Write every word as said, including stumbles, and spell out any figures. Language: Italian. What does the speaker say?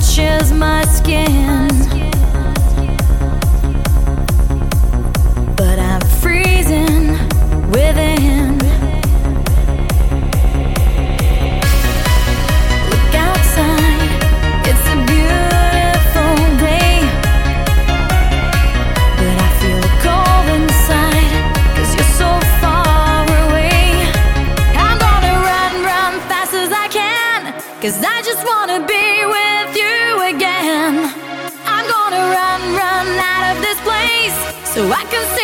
touches my skin, but I'm freezing within. Look outside, it's a beautiful day, but I feel cold inside, 'cause you're so far away. I'm gonna run, run fast as I can, 'cause I just wanna be with you again. I'm gonna run, run out of this place, so I can see